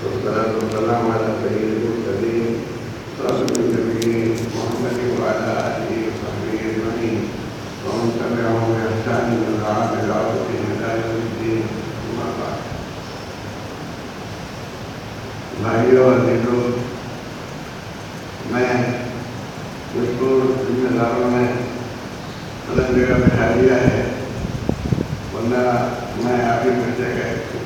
والصلاة والسلام على سيد المرسلين صادق النبي محمد وعلى آله وصحبه أجمعين ومن تبعهم بإحسان ودعا بدعوتهم إلى يوم الدين. أما بعد. بھائیوں اور عزیزوں، میں مشکور ذمہ داروں نے الگ جگہ بٹھا دیا ہے، ورنہ میں آپ ہی بچے گئے تھے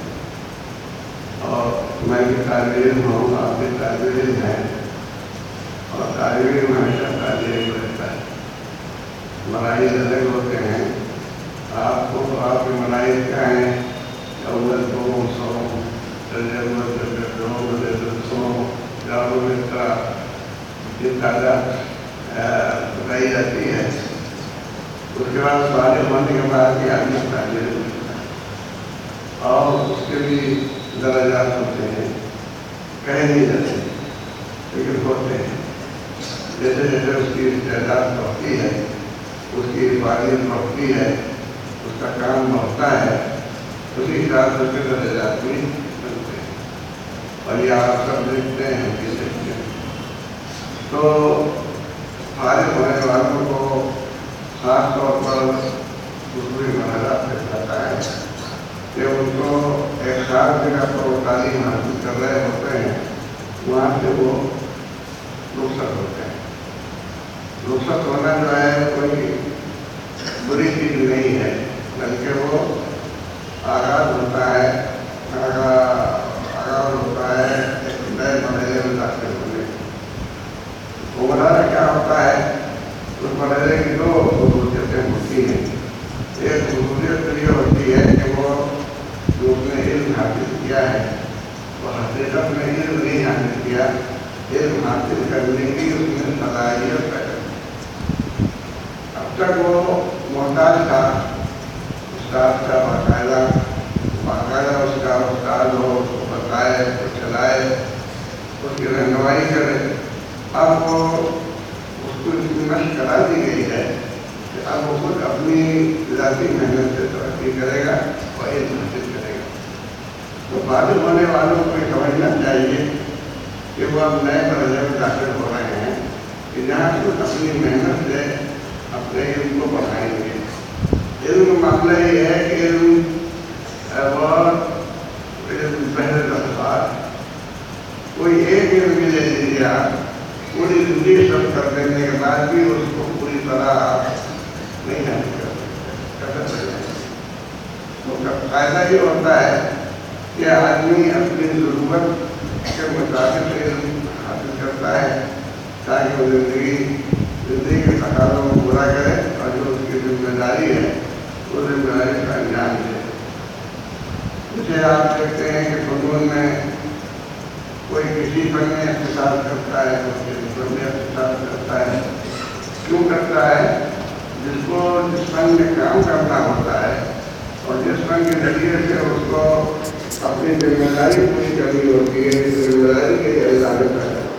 اور میں بھی طالب علم ہوں، آپ بھی طالب علم ہیں، اور طالب علم ہمیشہ طالب علم رہتا ہے. مراحل الگ ہوتے ہیں. آپ کو آپ کے مراحل کیا ہیں؟ اول 200 تجربہ یہ تعداد بتائی جاتی ہے. اس کے بعد فارغ ہونے کے بعد یہ آدمی طالب علم ہوتا ہے اور اس کے بھی درجات ہوتے ہیں، کہہ نہیں جاتے لیکن ہوتے ہیں. جیسے جیسے اس کی استعداد بڑھتی ہے، اس کی فعالیت بڑھتی ہے، اس کا کام بڑھتا ہے، اسی حساب سے اس کے درجات بھی بنتے ہیں. اور یہ آپ سب دیکھتے ہیں کہ دیکھتے ہیں. تو فارغ ہونے والوں کو خاص طور پر دوسری مرحلہ سکھاتا ہے کہ ان کو ایک خاص جگہ پر وہ تعلیم حاصل کر رہے ہوتے ہیں، وہاں سے وہ رخصت ہوتے ہیں. رخصت ہونا جو ہے کوئی بری چیز نہیں ہے، بلکہ وہ آغاز ہوتا ہے ایک نئے مرحلے میں داخل ہونے. وہ مرحلہ کیا ہوتا ہے؟ اس مرحلے کی دو خصوصیتیں ہوتی ہیں. ایک خصوصیت تو یہ ہوتی ہے کہ وہ جو اس نے علم حاصل کیا ہے وہ حقیقت میں علم نہیں حاصل کیا، علم حاصل کرنے کی اس میں صلاحیت پیدا کی. اب تک وہ محتاج تھا استاد کا، باقاعدہ اس کا استاد ہو، اس کو بتائے، اس کو چلائے، اس کی رہنمائی کرے. اب وہ اس کو اتنی مشق کرا دی گئی ہے کہ اب وہ خود اپنی ذاتی محنت سے ترقی کرے گا اور علم حاصل کرے گا. تو فارغ ہونے والوں کو یہ سمجھنا چاہیے کہ وہ اب نئے مرحلے میں داخل ہو رہے ہیں کہ جہاں خود اپنی محنت سے اپنے علم کو بڑھائیں گے. علم کا معاملہ یہ ہے کہ علم پہلے رفتار کوئی ایک علم بھی لے لیجیے، آپ پوری زندگی سب کر دینے کے بعد بھی اس کو پوری طرح نہیں حاصل کر سکتے. اس کا فائدہ یہ ہوتا ہے کہ آدمی اپنی ضرورت کے مطابق علم حاصل کرتا ہے تاکہ وہ زندگی کے تقاضوں کو پورا کرے اور جو اس کی ذمہ داری ہے وہ ذمہ داری کا انجام دے. جیسے آپ دیکھتے ہیں کہ فنون میں کوئی کسی فن میں اختصاص کرتا ہے، کوئی فن میں اختصاص کرتا ہے. کیوں کرتا ہے؟ جس فن میں کام کرنا ہوتا ہے اور جس فن کے ذریعے سے اس کو اپنی ذمہ داری پوری کرنی ہوتی ہے، ذمہ داری کے اعلان کرتا ہے،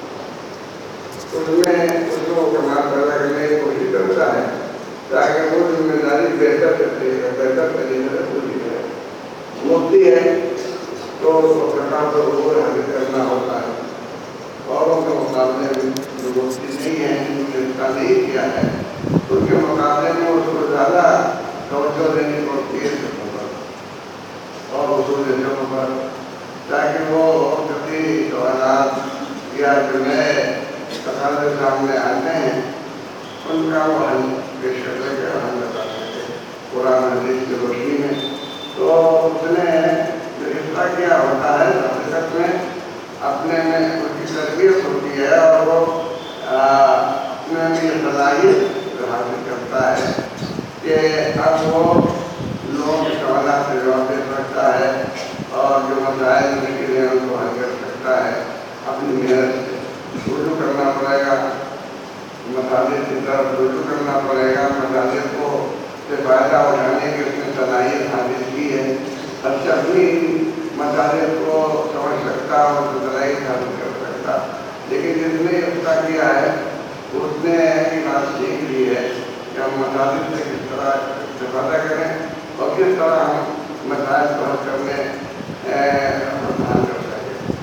اس میں اس کو کمال پیدا کرنے کی کوشش کرتا ہے تاکہ وہ ذمہ داری بہتر طریقے سے پوری کرے. مفتی ہے تو اس کو سرکار پر عبور حاصل کرنا ہوتا ہے. اوروں کے مقابلے میں جو مفتی نہیں ہیں، جنہوں نے اس کا نہیں کیا ہے، ان کے مقابلے میں اس کو زیادہ توجہ دینی پڑتی ہے اور اصول جگہوں پر، تاکہ وہ کبھی سوالات یا جو نئے تقاضے سامنے آتے ہیں ان کا وہ حل پیش کر کے حل بتا سکے قرآن حدیث کی روشنی میں. تو اس نے جو حصہ کیا ہوتا ہے حقیقت میں اپنے میں ان کی تربیت ہوتی ہے اور وہ اپنے میں یہ صلاحیت حاصل کرتا ہے کہ اب وہ لوگوں کے سوالات سے جواب دے سکتا ہے اور جو مسائل مشکلیں ہیں ان کو حل کر سکتا ہے اپنی محنت سے. رجوع کرنا پڑے گا مصالح کی طرف، رجوع کرنا پڑے گا مصالح کو سے فائدہ اٹھانے کی اس نے صلاحیت حاصل کی ہے. اچھا اپنی مصالح کو سمجھ سکتا اور صلاحیت حاصل کر سکتا، لیکن جس نے ابتدا کیا ہے اس نے ایسی بات سیکھ لی ہے کہ ہم مصالح سے کس طرح استفادہ کریں اور کس طرح ہم مسائل کو حل کرنے حل کر سکیں.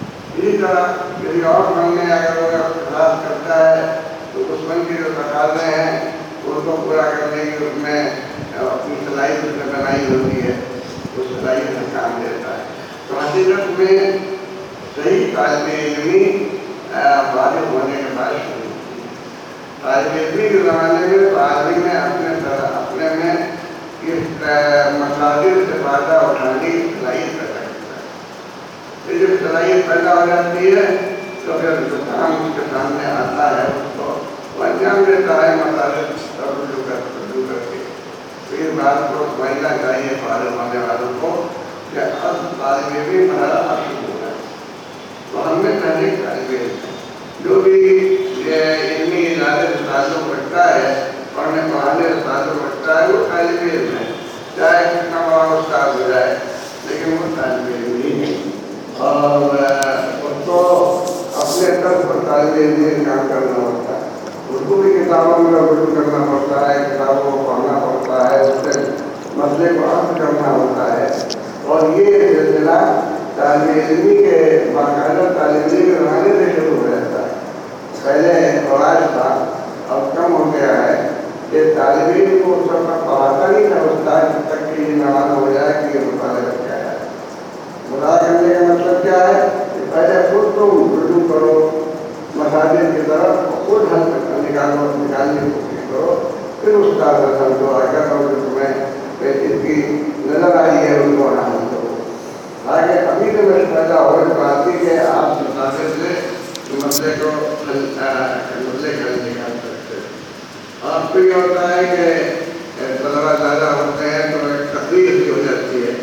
طرح کسی اور فن میں اگر وہ اخلاص کرتا ہے تو اس فن کے جو تقاضے ہیں ان کو پورا کرنے کی اس میں اپنی صلاحیت اس نے بنائی ہوتی ہے، اس صلاحیت میں کام دیتا ہے۔ تو حقیقت میں صحیح طالب علمی فارغ ہونے کے بعد شروع ہوتی ہے۔ طالب علمی کے زمانے میں تو آدمی میں اپنے میں اس مصادر سے فائدہ اٹھانے کی صلاحیت پیدا کرتا ہے۔ یہ جب صلاحیت پیدا ہو جاتی ہے تو پھر جو کام اس کے سامنے آتا ہے اس کو وہ انجام دیتا ہے مصادر رجوع کر کے۔ تو اس بات کو سمجھنا چاہیے فارغ ہونے والوں کو کہ اب طالب علمی مرحلہ اب شروع ہو رہا ہے۔ تو ہم میں پہلے طالب علم جو بھی علمی ادارے سے تعلق رکھتا ہے، پڑھنے پڑھانے سے تعلق رکھتا ہے، وہ طالب علم ہے، چاہے کتنا بڑا استاد ہو جائے لیکن وہ طالب علم ہی ہے۔ اور اس کو اپنے طرف پر طالب علم کام کرنا ہوتا ہے، اس کو بھی کتابوں میں رجوع کرنا پڑتا ہے، کتابوں کو پڑھنا پڑتا ہے، اس سے مسئلے کو حل کرنا ہوتا ہے۔ اور یہ سلسلہ طالب علمی کے باقاعدہ طالب علمی کے زمانے سے شروع ہو جاتا ہے۔ پہلے رواج تھا، اب کم ہو گیا ہے کہ طالب علم کو اس وقت پڑھاتا نہیں تھا استاد جب تک کہ یہ نواز ہو جائے کہ یہ مطالعہ کیا ہے۔ مطالعہ کرنے کا مطلب کیا ہے کہ پہلے خود تم رجوع کرو مساجد کی طرف، خود حل نکالنے کی کوشش کرو، پھر استاد رسم جو آگے کرو جو تمہیں اس کی نظر آئی ہے ان کو حل کرو۔ آگے ابھی تو میں پیدا ہو اس بات کی کہ آپ مساجد سے مسئلے کو مسئلے کا حل نکال سکتے ہیں۔ آپ کو یہ ہوتا ہے کہ طلبہ زیادہ ہوتے ہیں تو ایک تقریر بھی ہو جاتی ہے،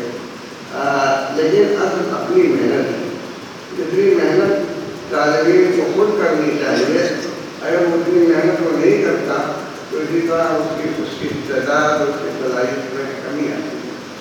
لیکن اصل اپنی محنت ہے۔ جتنی محنت طالب علم کو خود کرنی چاہیے، اگر وہ اتنی محنت کو نہیں کرتا تو اسی طرح اس کی استعداد اس کی صلاحیت میں کمی آتی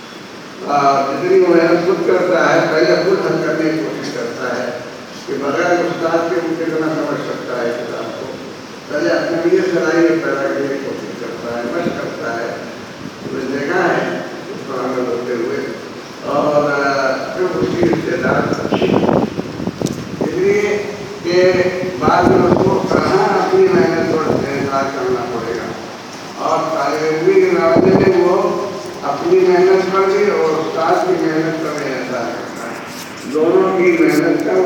ہے۔ جتنی محنت خود کرتا ہے پہلے خود حل کرنے کی کوشش کرتا ہے کہ بغیر استاد کے ممکن کتنا سمجھ سکتا ہے کتاب کو، پہلے اپنے لیے صلاحیت پیدا کرنے کی کوشش کرتا ہے، مشق کرتا ہے، دیکھا ہے اس پر عمل ہوتے ہوئے، اور پھر اس کی استعداد اچھی ہے۔ اس لیے کہ بعد میں اس کو کہاں اپنی محنت پر انحصار کرنا پڑے گا، اور طالب علمی کے نوازے میں وہ اپنی محنت پر بھی اور استاد کی محنت پر بھی انحصار کرتا ہے، دونوں کی محنت کا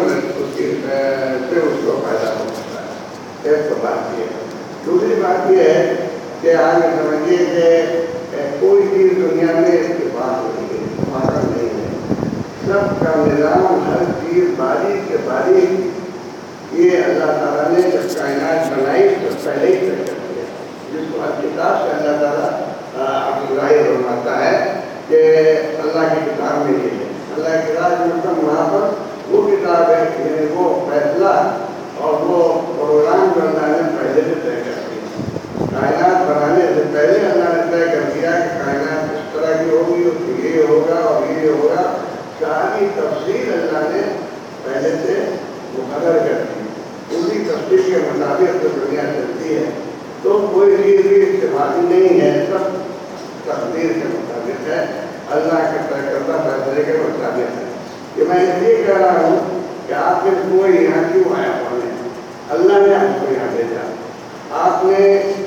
سے اس کو فائدہ ہو سکتا ہے۔ ایک تو بات یہ ہے۔ دوسری بات یہ ہے کہ آگے سمجھیے کہ کوئی چیز دنیا میں اتفاق نہیں ہے، اتفاق نہیں ہے، سب کا نظام ہر چیز باریک سے باریک یہ اللہ تعالیٰ نے جب کائنات بنائی تو پہلے ہی طے کر دیا، جس کو کتاب سے اللہ تعالیٰ عبداللہ فرماتا ہے کہ اللہ کی کتاب میں یہ ہے، اللہ کی کتاب مطلب وہاں پر وہ کتاب ہے، یعنی وہ فیصلہ اور وہ پروگرام جو اللہ نے پہلے سے طے کر دیا۔ کائنات بنانے سے پہلے اللہ نے طے کر دیا کہ کائنات اس طرح کی ہوگی، یہ ہوگا اور یہ ہوگا، ساری تفصیل اللہ نے پہلے سے مقرر کر دی، اسی تفصیل کے مطابق جو دنیا چلتی ہے۔ تو کوئی چیز بھی اتفاقی نہیں ہے، سب تقدیر کے مطابق ہے، اللہ کے طے کردہ فیصلے کے مطابق ہے۔ کہ میں یہ کہہ رہا ہوں کہ آپ نے کوئی یہاں کیوں آیا پڑھنے، اللہ نے آپ کو یہاں بھیجا، آپ نے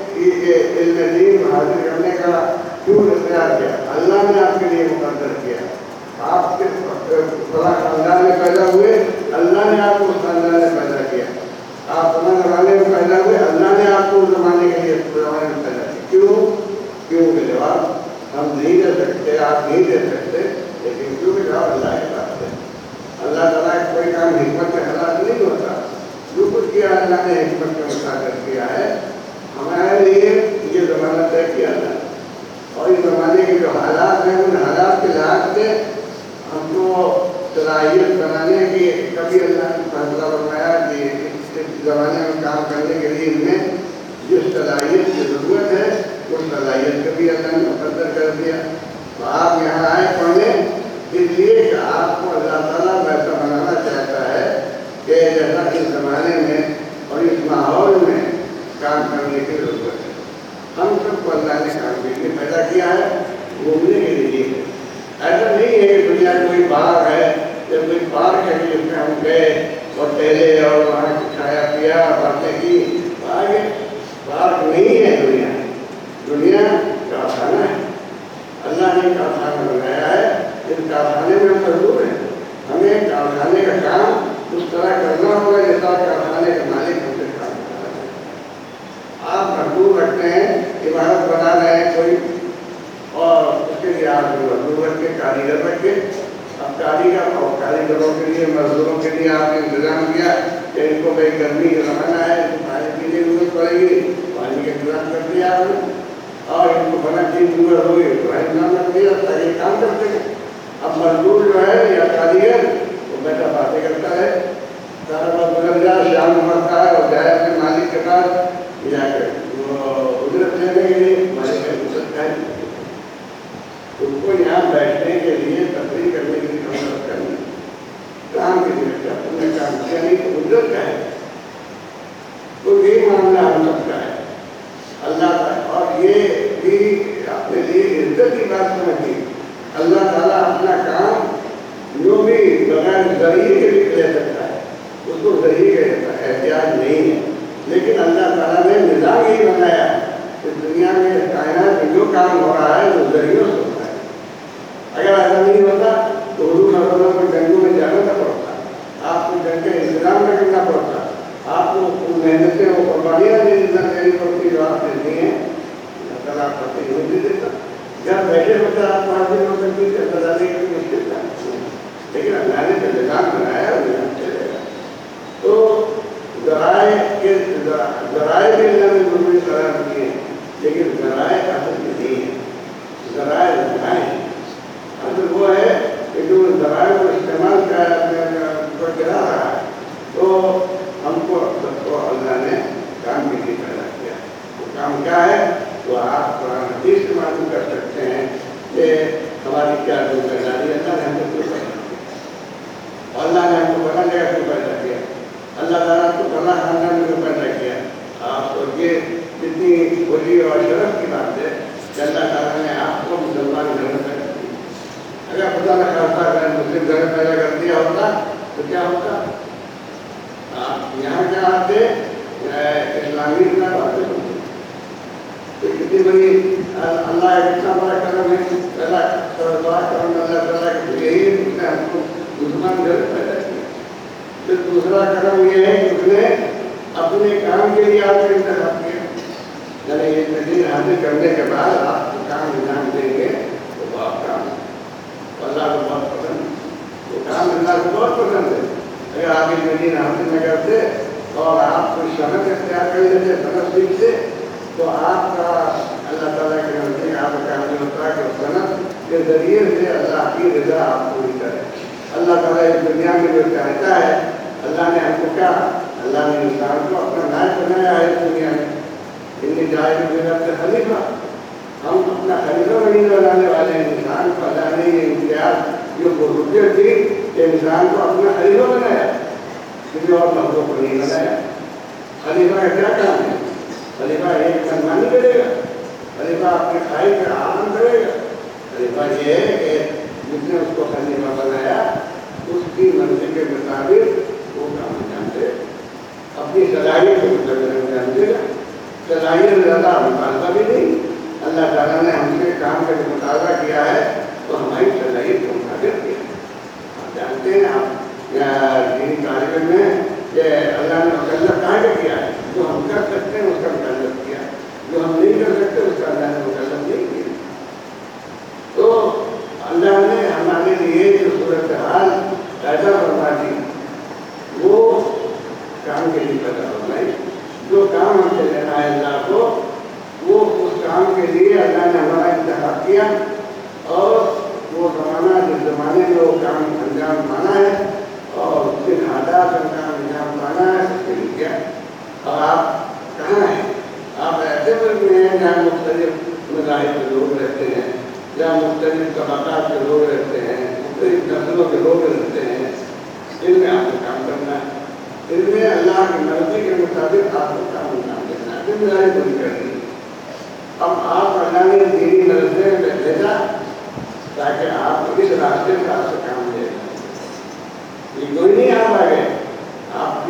علم دین حاصل کرنے کا کیوں اختیار کیا، اللہ نے آپ کے لیے مقرر کیا۔ آپ کے فلاں خاندان میں پیدا ہوئے، اللہ نے آپ کو اس خاندان میں پیدا کیا۔ آپ فلاں زمانے میں پیدا ہوئے، اللہ نے آپ کو اس زمانے کے لیے زمانے میں پیدا کیا۔ کیوں کے جواب ہم نہیں دے سکتے، آپ نہیں دے سکتے، لیکن کیوں کے جواب اللہ کے پاس ہے۔ اللہ تعالیٰ کا کوئی کام حکمت کے خلاف نہیں ہوتا، جو کچھ کیا اللہ نے حکمت کے مطابق کیا ہے۔ ہمارے لیے یہ زمانہ طے کیا تھا، اور اس زمانے کے جو حالات ہیں ان حالات کے لحاظ سے ہم کو صلاحیت بنانے کی کبھی اللہ نے فیصلہ فرمایا کہ اس زمانے میں کام کرنے کے لیے ہمیں جس صلاحیت کی ضرورت ہے اس صلاحیت کو بھی اللہ نے مقرر کر دیا۔ تو آپ یہاں آئے پڑھنے اس لیے کہ آپ کو اللہ تعالیٰ ویسا بنانا چاہتا ہے کہ جیسا اس زمانے میں اور اس ماحول میں کام کرنے کی ضرورت ہے۔ ہم سب کو اللہ نے کام کے لیے پیدا کیا ہے، گھومنے کے لیے ایسا نہیں ہے کہ دنیا کوئی باغ ہے یا کوئی پارک ہے کہ اس میں ہم گئے اور ٹہلے اور وہاں کھایا پیا باتیں کی. آگے پارک نہیں ہے دنیا. دنیا کارخانہ ہے. اللہ نے کارخانہ بنایا ہے. اس کارخانے میں ہم مزدور ہیں. ہمیں کارخانے کا کام اس طرح کرنا ہوگا جیسا کارخانے کا مالک ہم سے کام کرنا ہے. آپ مزدور رکھتے ہیں, عمارت بنا رہے ہیں کوئی, اور اس کے لیے آپ مزدور رکھ کے کاریگر رکھ کے, اب کاریگر اور کاریگروں کے لیے مزدوروں کے لیے آپ نے انتظام کیا کہ ان کو بھائی گرمی رہنا ہے, پانی پینے کی ضرورت پڑے گی, پانی کا انتظام کر دیا آپ نے, اور ان کو بنا کی ضرورت ہوگی تو انتظام کر دیا تاکہ کام کر سکے. اب مزدور جو ہے یا کاریگر وہ بیٹھا باتیں کرتا ہے, سارا وقت گزر جائے, شام مرتا ہے اور جائے اپنے مالک کے پاس جا کر اجرت لینے کے لیے. مالک کا اجرت ہے ان کو یہاں بیٹھنے کے لیے, تفریح کرنے کے لیے مدد کرنی, کام کے لیے تم نے کام کیا نہیں تو اجرت کا ہے. تو یہ معاملہ ہم سب کا ہے اللہ کا. اور یہ بھی اپنے لیے عزت کی بات سمجھتی. اللہ تعالیٰ اپنا کام جو بھی بغیر ذریعے کے بھی لے سکتا ہے, اس کو ذریعے کا احتیاط نہیں ہے. لیکن اللہ تعالیٰ نے نظام یہی بنایا کہ دنیا میں کائنات میں جو کام ہو رہا ہے وہ ذریعوں سے ہوتا ہے. اگر ایسا نہیں ہوتا تو حضور صلی اللہ علیہ وسلم کو جنگوں میں جانا نہ پڑتا, آپ کو جنگ کا انتظام نہ کرنا پڑتا, آپ کو محنتیں وہ قربانیاں دینی پڑتی جو آپ دیتی ہیں. اللہ تعالیٰ آپ کو نہیں دیتا. جب بیٹھے ہوتا آپ پانچ دن ہو سکتی تھی, اللہ تعالیٰ کی مشکل تھا, لیکن اللہ نے جو نظام بنایا وہ نظام چلے گا. تو ذرائع بھی اللہ نے ضروری قرار دیے, لیکن ذرائع اصل نہیں ہے. ذرائع ذرائع اصل وہ ہے کہ جو ذرائع کو استعمال پر کرا رہا ہے تو ہم کو سب کو اللہ نے کام کے لیے پیدا کیا. وہ کام کیا ہے تو آپ قرآن حدیث سے معلوم کر سکتے ہیں کہ ہماری کیا ذمہ داری. اللہ نے ہم کو کیوں پیدا کیا, اللہ نے ہم کو بنا جگہ کیوں پیدا کیا, اللہ تعالیٰ کو بنا خاندان میں پیدا کیا. آپ کو یہ جتنی بولی اور شرف کی بات ہے کہ اللہ تعالیٰ نے آپ کو مسلمان گھر میں پیدا کیا. اگر خدا نہ خاصہ اگر مسلم گھر میں پیدا کر دیا ہوتا تو کیا ہوتا؟ آپ یہاں کیا آتے اسلامی نہ باتیں ہوتی. کتنی بڑی اللہ کا کتنا بڑا کرم ہے, پہلا بڑا کرم اللہ تعالیٰ کہ یہی اس نے ہم کو مسلمان گھر پیدا کیا. پھر دوسرا کرم یہ ہے کہ اس نے اپنے کام کے لیے آپ کو انتخاب کیا. یعنی یہ تقریر حاصل کرنے کے بعد آپ کو کام انجام دیں گے تو بہت کام اللہ کو بہت پسند, وہ کام اللہ کو بہت پسند ہے. اگر آپ اس تقریر حاصل نہ کرتے اور آپ کو صنعت اختیار کر لیتے, صنعت سیکھتے, تو آپ کا اللہ تعالیٰ کے نزدیک آپ کا کام یہ ہوتا ہے کہ صنعت کے ذریعے سے اللہ کی رضا آپ پوری کرے. اللہ تعالیٰ اس دنیا میں جو چاہتا ہے, اللہ نے ہم کو کیا, اللہ نے انسان کو اپنا نائب بنایا ہے اس دنیا میں. ان جائے سے خلیفہ, ہم اپنا خلیفہ نہیں بنانے والے ہیں. انسان کو اللہ نے یہ امتیاز جو ضرورت تھی کہ انسان کو اپنا خلیفہ بنایا, کسی اور مخلوق کو نہیں بنایا. خلیفہ کا کیا کام ہے؟ خلیفہ ایک سنمانی کرے گا, خلیفہ اپنے خواہش کا عمل کرے گا. خلیفہ یہ ہے کہ جس نے اس کو خلیفہ بنایا اس کی مرضی کے مطابق وہ کام انجام دے, اپنی صلاحیت کے مطابق انجام دے گا. صلاحیت زیادہ مطالبہ بھی نہیں. اللہ تعالیٰ نے ہم سے کام کا جو مطالبہ کیا ہے تو ہماری صلاحیت کے مطابق کیا. آپ جانتے ہیں آپ دینی طالب میں کہ اللہ نے مکلف کہاں کا کیا ہے, جو ہم کر سکتے ہیں اس کا مکلف کیا, جو ہم نہیں کر سکتے اس کا اللہ نے مکلف نہیں کیا. تو اللہ نے ہمارے لیے جو صورتحال پیدا کروا دی وہ کام کے لیے پیدا کروائی. جو کام ہم سے لینا ہے اللہ کو, وہ اس کام کے لیے اللہ نے ہمارا انتخاب کیا, اور وہ زمانہ جس زمانے میں وہ کام انجام پانا ہے اور جن حالات میں کام انجام پانا ہے اس کے لیے کیا. اور آپ کہاں ہیں؟ آپ ایسے ملک میں ہیں جہاں مختلف مذاہب کے لوگ رہتے ہیں, جہاں مختلف طبقات کے لوگ رہتے ہیں, مختلف نسلوں کے لوگ رہتے ہیں. ان میں آپ کو کام کرنا ہے, ان میں اللہ کی مرضی کے مطابق آپ کو کام انجام دینا ہے, ذمہ داری پوری کرنی ہے. اب آپ اللہ نے دینی مدرسے میں بھیجا تاکہ آپ اس راستے سے آپ سے کام لے. یہ کوئی نہیں آپ آ گئے,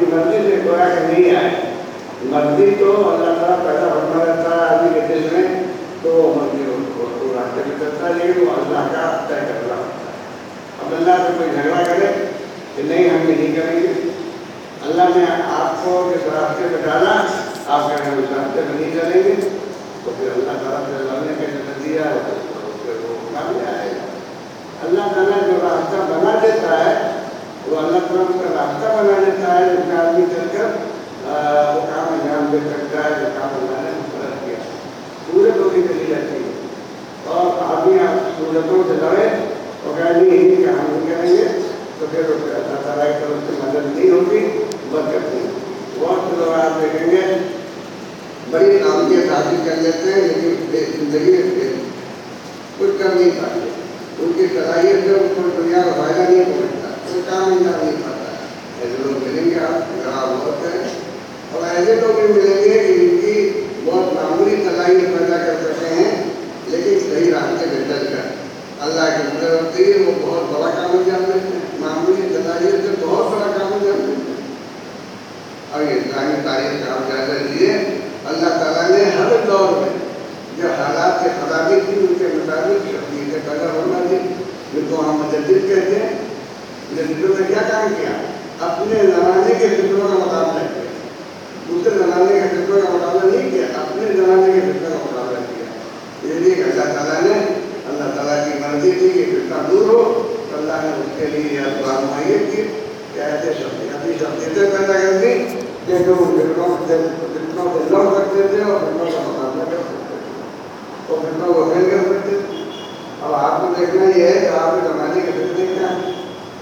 مرضی سے گویا کہ نہیں آئے. مرضی تو اللہ تعالیٰ پیدا فرما دیتا ہے آدمی کے دل میں تو مرضی کو راستے میں چلتا ہے, لیکن وہ اللہ کا طے کرنا ہوتا ہے. اب اللہ سے کوئی جھگڑا کرے کہ نہیں ہم نہیں کریں گے, اللہ نے آپ کو جس راستے پہ ڈالا آپ کہیں ہم اس راستے پہ نہیں چلیں گے, تو پھر اللہ تعالیٰ سے لڑنے کا جو نتیجہ ہے پھر وہ کام آئے گا. اللہ تعالیٰ جو راستہ بنا دیتا ہے وہ اللہ تعالیٰ کا راستہ بنا دیتا ہے جس میں آدمی چل کر وہ کام انجام دے سکتا ہے جو کام اللہ نے مقرر کیا. سہولت ہوگی چلی جاتی ہے اور آدمی آپ سہولتوں سے لڑے اور کہہ نہیں کہ ہم نہیں کریں گے تو پھر اللہ تعالیٰ کی طرف سے مدد نہیں ہوگی, برکت نہیں. بہت لوگ آپ دیکھیں گے بڑی کامیابی حاصل کر لیتے ہیں لیکن زندگی میں کچھ کر نہیں پاتے. ان کی صلاحیت سے ان کو دنیا کا فائدہ نہیں پہنچتا, کوئی کام انجام نہیں پاتا. ایسے لوگ ملیں گے آپ ذرا غور کریں, اور ایسے لوگ بھی ملیں گے کہ ان کی بہت معمولی صلاحیت پیدا کر سکتے ہیں لیکن صحیح راستے پہ چل کر اللہ کی مدد ہوتی ہے وہ بہت بڑا کام انجام دیتے ہیں. معمولی صلاحیت سے بہت بڑا کام انجام دیتے ہیں. اور یہ اسلامی تاریخ کا آپ جائزہ لیجیے, اللہ تعالیٰ نے ہر دور میں جو حالات سے خرابی تھی ان کے مطابق شخصیتیں پیدا ہونا دی, جن کو ہم مجدد کہتے ہیں. مجددوں نے کیا کام کیا؟ اپنے زمانے کے فکروں کا مقابلہ کیا, دوسرے زمانے کے فکروں کا مقابلہ نہیں کیا, اپنے زمانے کے فکروں کا مقابلہ کیا. یہ لیے کہ اللہ تعالیٰ نے, اللہ تعالیٰ کی مرضی تھی کہ فتنہ دور ہو تو اللہ نے اس کے لیے یہ اسباب مہیا کی کہ ایسے شخصیتیں پیدا کر دی کہ جو فکروں سے لڑ سکتے تھے اور فکروں کا مقابلہ کر سکتے تھے, اور فکروں کو فیل کر سکتے تھے. اب آپ کو دیکھنا یہ ہے کہ آپ کے زمانے کے فکرے کیا ہیں,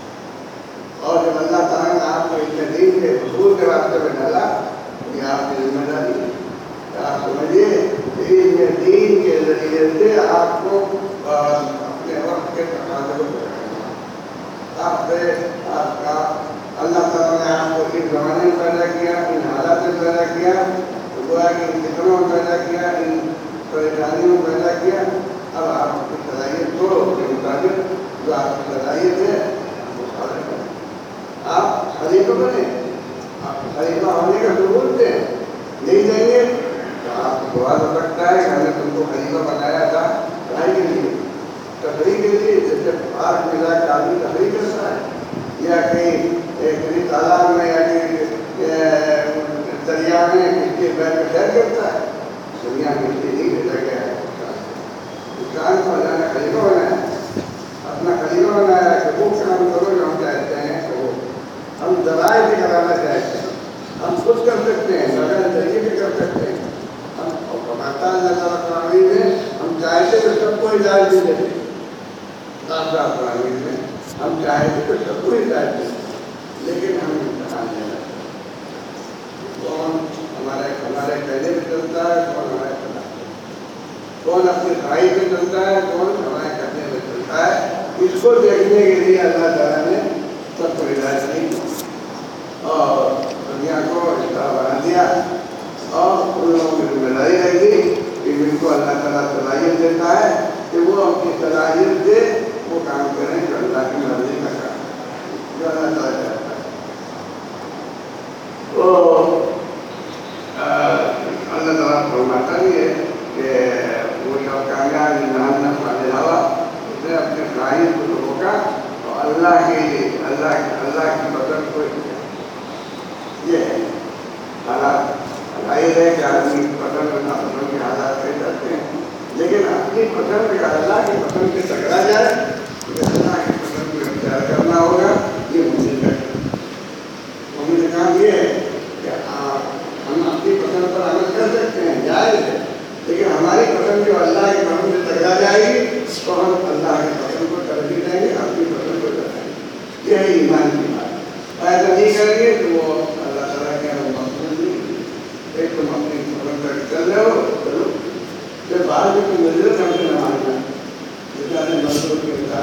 اور جب اللہ تعالیٰ نے آپ کو اتنے دین کے حصول کے راستے میں ڈالا یہ آپ کی ذمہ داری ہے. آپ سمجھیے دین کے ذریعے سے آپ کو اپنے وقت کے تقاضے کو پورا کرنا. آپ کا اللہ تعالیٰ نے آپ کو اس زمانے میں پیدا کیا, ان حالات میں پیدا کیا, گویا کہ ان فکروں میں پیدا کیا, ان پریشانیوں میں پیدا کیا. اب آپ کی صلاحیت کو کے مطابق جو آپ کی صلاحیت ہے وہ فالو کریں. آپ خلیفہ بنے, آپ خلیفہ ہونے کا ثبوت دیں. نہیں دیں گے تو آپ کو سوال ہو سکتا ہے کہ ہم نے تم کو خلیفہ بنایا تھا پڑھائی کے لیے, تفریح کے لیے, جیسے پارک ملا کے آدمی تفریح کرتا ہے یا کہیں تالاب میں یا کہیں دریا میں کس کے بیٹھ کر سیر کرتا ہے. دنیا میں اس لیے نہیں بھیجا گیا ہے. انسان کو اللہ نے خلیفہ بنایا, اپنا خلیفہ بنایا کہ وہ کام کرو جو ہم چاہتے ہیں تو ہم ذرائع سے کرانا چاہتے ہیں. ہم خود کر سکتے ہیں, بغیر ذریعے بھی کر سکتے ہیں. ہم فرماتا ہے اللہ تعالیٰ قرآن میں ہم چاہتے تو سب کو ہدایت دے دیتے. قرآن میں ہم چاہتے تو سب کو ہدایت دے دیتے, لیکن ہم امتحان لینا کون ہمارے پہلے میں چلتا ہے, کون ہمارے خلاف, کون اپنی خواہش میں چلتا ہے, کون ہمارے کرنے میں چلتا ہے. اس کو دیکھنے کے لیے اللہ تعالیٰ نے سب کو ہدایت نہیں اور دنیا کو اس طرح بنا دیا, اور ان لوگوں کی ذمہ داری رہ گئی کہ جن کو اللہ تعالیٰ صلاحیت دیتا ہے کہ وہ اپنی صلاحیت سے وہ کام کریں جو اللہ کی مرضی کا کام ہے, جو اللہ تعالیٰ چاہتا ہے. تو اللہ تعالیٰ فرماتا بھی ہے کہ وہ سب کامیاب امتحان نہ پانے ہوا, اس نے اپنے خواہش کو روکا اور اللہ کی مدد کو یہ ہے. حالات ظاہر ہے کہ آدمی پسند اور ناپسند کے حالات طے کرتے ہیں, لیکن اپنی پسند کا اللہ کی پسند سے ٹکرا جائے تو اللہ کی پسند کو اختیار کرنا ہوگا. یہ ممکن ہے. ممکن کام یہ ہے کہ ہم اپنی پسند پر عمل کر سکتے ہیں, جائز ہے, لیکن ہماری پسند جو اللہ کی پسند سے ٹکرا جائے گی تو ہم اللہ کی پسند کو ترجیح دیں گے, اپنی پسند کو کریں گے. یہ ہے ایمان کی بات. ایسا نہیں کریں گے تو وہ اللہ تعالیٰ کے مقصود نہیں. ایک تم اپنی پسند کر چل رہے ہو, چلو, جب بعد میں تم نظر ہم سے نہ ماننا, جیسا نے مزدور کے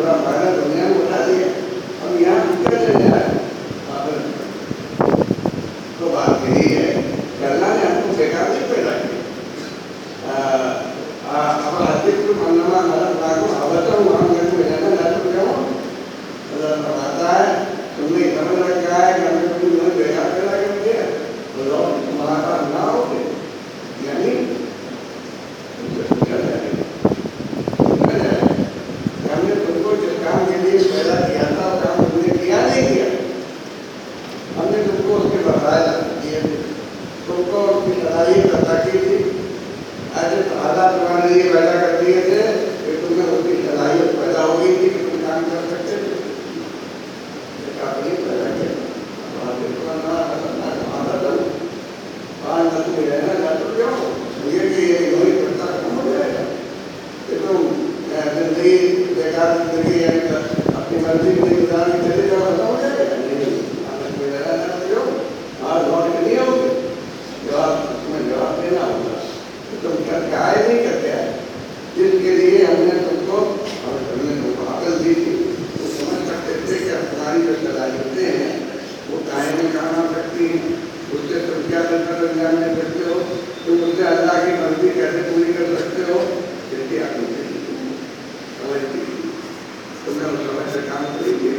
बड़ा फायदा दुनिया में उठा दिया, अब यहाँ क्या चल रहा है? तो बात यही है कि अल्लाह ने हमको बेकार नहीं पैदा किया। अब हदीस को मनवा गलत लागू अवसर वहाँ में जाना जाता क्यों? आता है तुमने समझ रखा है कि हमने तुम्हें बेकार पैदा कर दिया, तो लोग तुम्हारे पास ना होते, यानी हमने तुमको जिस काम के लिए पैदा किया था वो काम तुमने किया नहीं किया, हमने तुमको उसके बकाया दिए, तुमको उसकी सलाहियत अता की थी, ऐसे हालात तुम्हारे लिए पैदा कर दिए थे कि तुम्हें उसकी सलाहियत पैदा हो गई थी कि तुम काम कर सकते थे, नहीं पैदा किया। रहना चाहते क्यों? ये कि ये वही करता कम हो जाएगा कि तुम जिंदगी बेकार जिंदगी अपनी मर्जी से गुजारने चले जाओ, खत्म हो जाएगा। नहीं, रहना चाहते हो आज लौट के नहीं होगे, तुम्हें जवाब देना होगा तो तुम क्या नहीं करते हैं जिसके लिए हमने तुमको अकल दी थी, तो समझ सकते थे कि तुम्हारी जो सलाहियतें हैं वो काहे में काम आ सकती हैं, उससे तुम क्या बेहतर अंजाम दे सकते हो, तुम उससे अल्लाह की मर्जी कैसे पूरी कर सकते हो, इसकी अकल समझती तुमने उस समझ से काम करेंगे।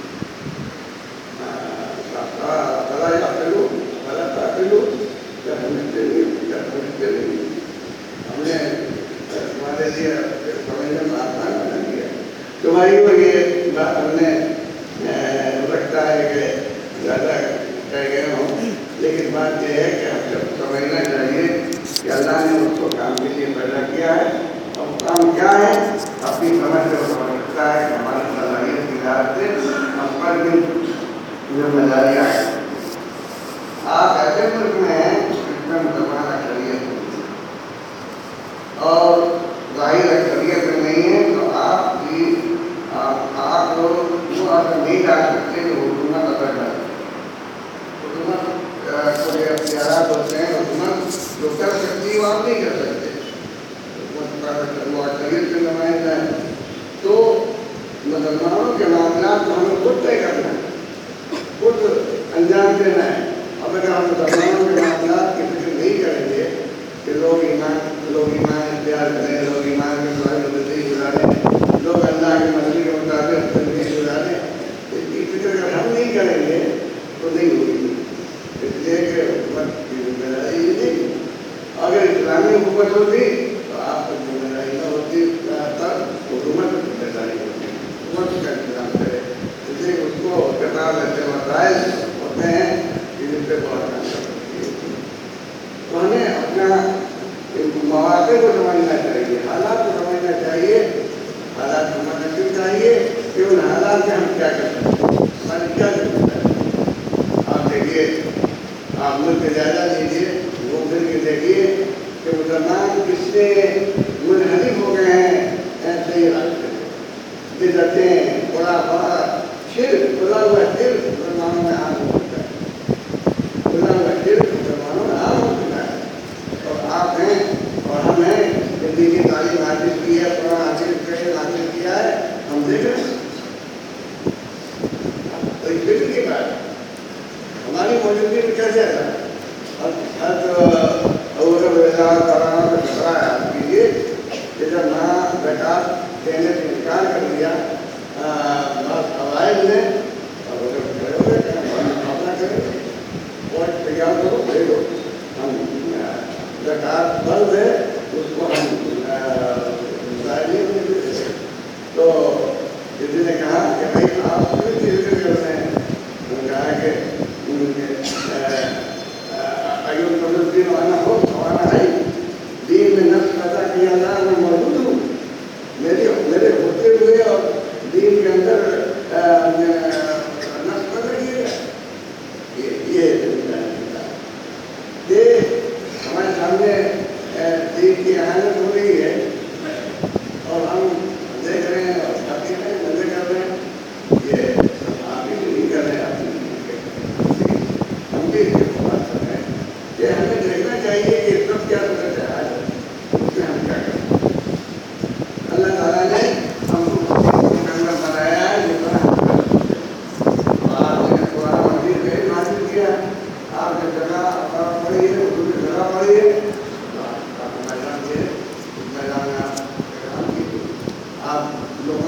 हमने तुम्हारे लिए समझने में आसान बना दिया, तुम्हारी वो ये बात हमने रखता है कि ज़्यादा कह गए हों, लेकिन बात यह है कि हम सब समझना चाहिए कि अल्लाह ने उसको काम के लिए पैदा किया है, और काम क्या है अपनी समझ से समझ सकता है कि हमारी सलाहियत की लिहाज से हम पर भी जिम्मेदारियाँ हैं। आप ऐसे मुल्क में हैं जिसमें मुसलमान अक्सरियत और जाहिर अक्सरियत में नहीं है, तो आप वो अगर नहीं डाल सकते तो हुकूमत अगर डाल हुकूमत कोई अख्तियारात होते हैं, हुकूमत जो कर सकती है वो आप नहीं कर सकते, वो अक्सरियत के नुमाइंदा है, तो मुसलमानों के मामला को हमें खुद तय करना है, खुद अंजाम देना है। अब अगर हम मुसलमानों के मामला की फिक्र नहीं करेंगे कि लोग ईमान इख्तियार करें, लोग ईमान के खिलाफ ज़िंदगी गुजारें, लोग अल्लाह की मर्ज़ी के मुताबिक ज़िंदगी गुजारें, इसकी फिक्र अगर हम नहीं करेंगे तो नहीं होगी। इसलिए कि हुकूमत की जिम्मेदारी ये नहीं, अगर इस्लामी हुकूमत होती तो आपकी जिम्मेदारी न होती, तब हुकूमत की जिम्मेदारी होती, हुकूमत का इंतजाम करे। इसलिए उसको किताब ऐसे मसाइल होते हैं कि जिनसे बहुत काम कर सकती है, तो हमें अपना मौके को समझना चाहिए, हालात को समझना चाहिए, हालात समझना क्यों चाहिए कि उन हालात में हम क्या कर सकते हैं, हमारी क्या जरूरत है। आप देखिए, आप मुल्क के जायजा लीजिए, घूम फिर के देखिए कि मुसलमान किससे मुनहरिफ हो गए हैं ऐसे ही रास्ते बिदअतें, खुराफात, शिर्क, खुला हुआ शिर्क मुसलमानों में आम हो चुका है, खुला हुआ शिर्क मुसलमानों में आम हो चुका है। और आप हैं और हम हैं, हिंदी की तालीम हासिल की है, कुरान हासिल किया है, हम देख रहे हैं। तो इस फिक्र की बात हमारी मौजूदगी में कैसे है, हर कराना का खतरा है। आप कीजिए कि जब ना ज़कात देने से इनकार कर दिया अवाइल ने, और खड़े हो गए मुकाबला करें और तैयार करो, दे दो, हम ज़कात फर्ज है उसको हम तो किसी ने कहा कि भाई आप क्यों जिक्र कर रहे हैं, उन्होंने कहा कि अयुद्दीन वाना हो वाना है, दीन में नफ्स पैदा किया अल्लाह मैं मौजूद हूँ, मेरे होते हुए और दीन के अंदर नफ्स पैदा किया गया, ये हमारे सामने दीन की अहमियत हो रही है और हम देख रहे हैं और खाते हैं, मजे कर रहे हैं, ये आप ही नहीं कर रहे हैं, हम भी बात कर रहे हैं। ये हमें देखना चाहिए कि सब क्या सूरत है आज, उसमें हम क्या करें। अल्लाह ताला ने हमको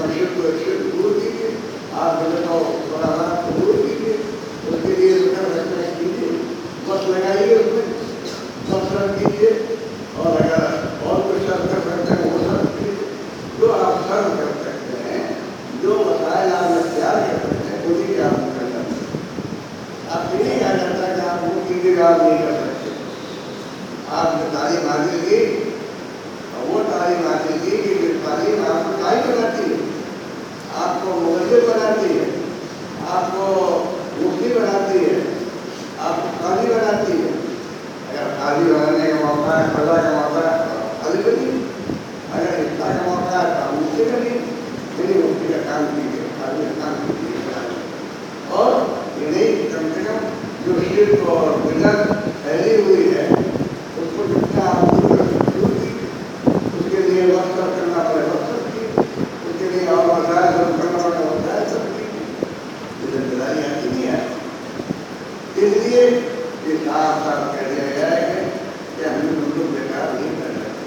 मशीन को अच्छे दूर कीजिए, आप जो तो थोड़ा को दूर कीजिए, उसके लिए कीजिए, बस लगाइए उसमें, सब सर्व कीजिए, और अगर और कुछ सर्व कर सकते हैं वो सर्व कीजिए। जो आप सर्व कर सकते हैं, जो मसाइल आप तैयार कर सकते हैं, उसी के आप कर सकते हैं। आप ये नहीं कहा जाता कि आप वो कीजिएगा, आप नहीं कर सकते। आप जो तालीम हासिल की, वो तालीम हासिल की कि तालीम आपको कायम बनाती है, आपको मुवज्जिह बनाती है, आपको मुफ्ती बनाती है, आपको काजी बनाती है। अगर काजी बनाने का मौका है, फजा का मौका है, काजी बनिए। अगर इफ्ता का मौका है तो मुफ्ती बनिए, मेरी मुफ्ती का काम कीजिए, काजी का काम कीजिए। और ये नहीं, कम से कम जो शिर्क और बिदअत फैली हुई है उसको जितना आप दूर कीजिए। उसके लिए वक्त करना पड़े वक्त कीजिए, उसके लिए और मसाइल करना पड़े मसाइल सब कीजिए। ये जिम्मेदारी आती नहीं है। इसलिए ये साफ साफ कह दिया गया है कि हमें बिल्कुल बेकार नहीं करना है,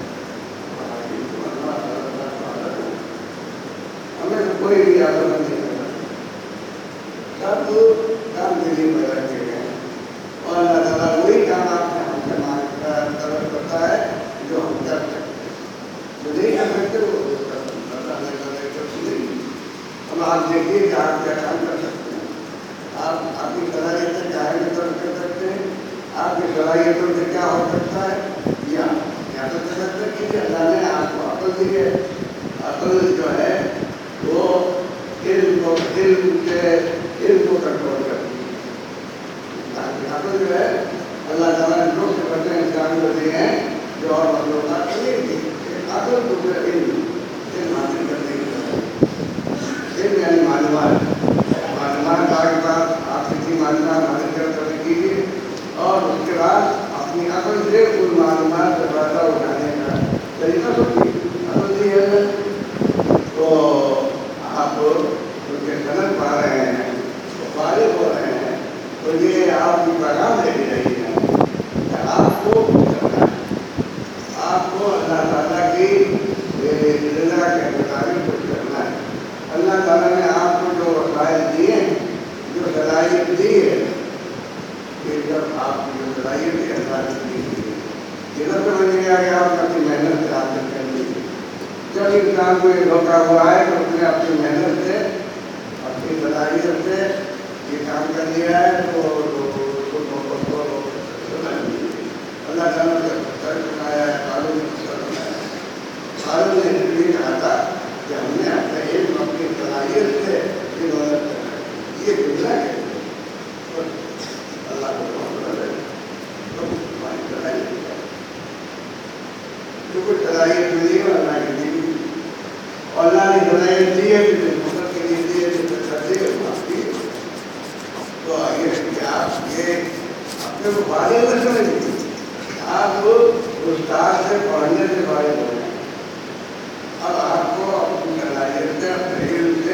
हमें कोई भी आंदोलन नहीं करना, सब काम के लिए पैदा किए गए हैं। और अल्लाह ताला वही काम आपने हमसे तलब करता है जो हम कर सकते हैं, जो नहीं कर सकते वो हम आप देखिए कि आप क्या काम कर सकते हैं। आप आपकी सलाहियतें क्या है कर सकते हैं, आपकी सलाहियतों से क्या हो सकता है, या तो कर सकते हैं कि अल्लाह ने आपको अकल दी है। अकल जो है वो इल्म को कंट्रोल करती है। अकल जो है अल्लाह ताला ने जो सिफतें इंसान को दी हैं जो और मखलूक़ात को नहीं दी। अकल को इल्म हासिल करने की तरह, इल्म यानी मालूमात आपके पास, आप किसी मालूमात हासिल करने कीजिए और उसके बाद अपनी अकल से उन मालूमात से फ़ायदा उठाने का तरीका सोचिए। अकल दी है तो आप उनके समझ पा रहे हैं, तो फारिग हो रहे हैं, तो ये आपकी पैगाम लेके जाइए कि आपको करना है, आपको अल्लाह ताला की रज़ा के मुताबिक कुछ करना है। अल्लाह ताला ने आपको जो वसाइल दिए, जो सलाहियत दी है, ये जब आपकी जो सलाहियत है अल्लाह ने दी है, ये न समझिएगा कि आप अपनी मेहनत से हासिल कर लीजिए। जब इंसान को ये धोखा हुआ है तो उसने अपनी मेहनत से, अपनी सलाहियत से ये काम कर लिया है, तो अल्लाह ताला ने सर बनाया है, कानून ने इसलिए कहा था कि हमने अपने एक अपनी सलाहियत से ये मदद करना है, ये गुजरा है। अल्लाह को जो कुछ सलाहियत मिली है अल्लाह की दी, और अल्लाह ने सलाहियत दी है मदद के लिए दी है, तो आगे आप ये अपने को बारे में समझिए। आप उस्ताद से पढ़ने से बारे हो रहे हैं, अब आपको अपनी सलाहियत से, अपने इल्म से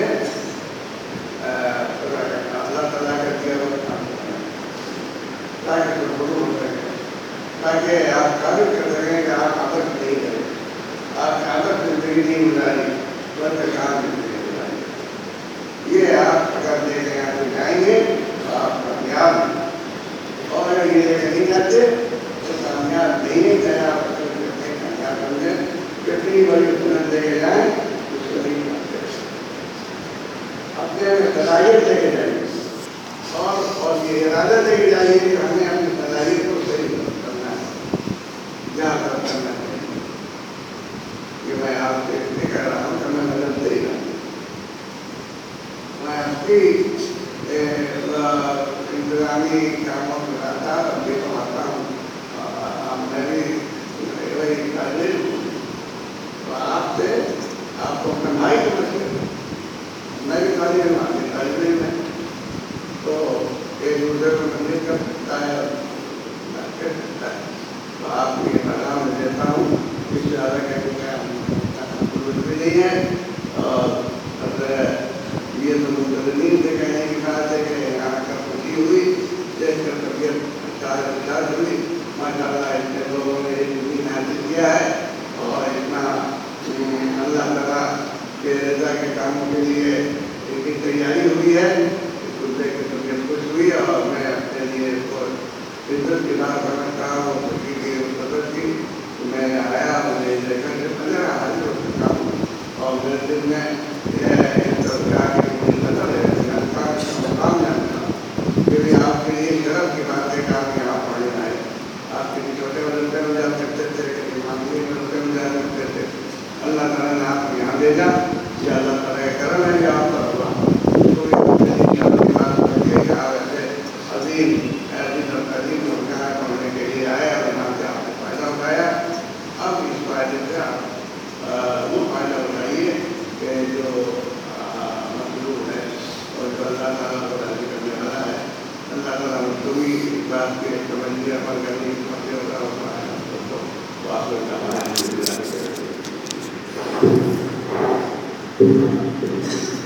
अल्लाह ताला का दिया हुआ काम करना, ताकि गुरु हो सके, ताकि आप काबिल कर सकें कि आप आदत नहीं करें, आप आदत जिंदगी नहीं गुजारी, बल्कि काम जिंदगी गुजारी। ये आप अगर लेके यहाँ जाएंगे तो आप कामयाब हैं, और अगर ये लेके नहीं जाते तो कामयाब नहीं है। चाहे आप कामयाब बन जाए, कितनी बड़ी सुनत लेके जाएँ उसको नहीं पाते, अपने में सलाहियत लेके जाएंगे और ये इरादा लेके जाइए कि हमें अपनी सलाहियत को सही करना है, जहाँ तक करना है। ये मैं आपसे इसलिए कह रहा हूँ कि मैं मदद देगा, मैं आपकी इंतजामी कामों में रहता अभी तो आता हूँ, मैं भी वही तालिब हूँ, तो आपसे आपको अपना भाई समझते, मैं भी तालिब हूँ, आपकी तालिब में, तो एक दूसरे को समझ कर सकता है, कर सकता है। तो आपको ये पैगाम देता हूँ, इससे ज़्यादा कहने का जरूरत भी नहीं है। और ये तो मुंतज़मीन से कहने की बात है कि यहाँ का खुशी हुई, देख कर तबीयत अच्छा हुई, माशाअल्लाह इतने लोगों ने इतनी हासिल किया है, और इतना अल्लाह ताला के रज़ा के کاموں کے لیے ان کی تیاری ہوئی ہے، اس کو دیکھ کے طبیعت خوش ہوئی اور میں اپنے لیے عزت کی بات سمجھتا ہوں خوشی کی مدد کی. میں آیا مجھے دیکھا کہ میں حاضر ہو سکتا ہوں اور میرے دل میں اس طرح کی مجھے نظر ہے مقام جانتا ہوں کہ بھی آپ کے لیے شرف کی بات ہے کہ آپ یہاں پڑھنے آئے. آپ کے چھوٹے مدرسے میں جا سکتے تھے، معمولی مدرسے میں جا سکتے تھے. اللہ تعالیٰ نے آپ کو یہاں بھیجا. یہ اللہ تعالیٰ کا کرم ہے کہ آپ پر ہوا. کوئی شرف کی بات کریے کہ آپ ایسے عظیم یہاں پڑھنے کے لیے آئے اور یہاں سے آپ نے فائدہ اٹھایا. اب اس فائدے سے آپ وہ فائدہ اٹھائیے کہ جو مطلوب ہے اور جو اللہ تعالیٰ کو راضی کرنے والا ہے. اللہ تعالیٰ مطلوبی اس بات کے سمجھنے عمل کرنے کی سمجھے ہوتا ہے تو واپس کرنا ہے.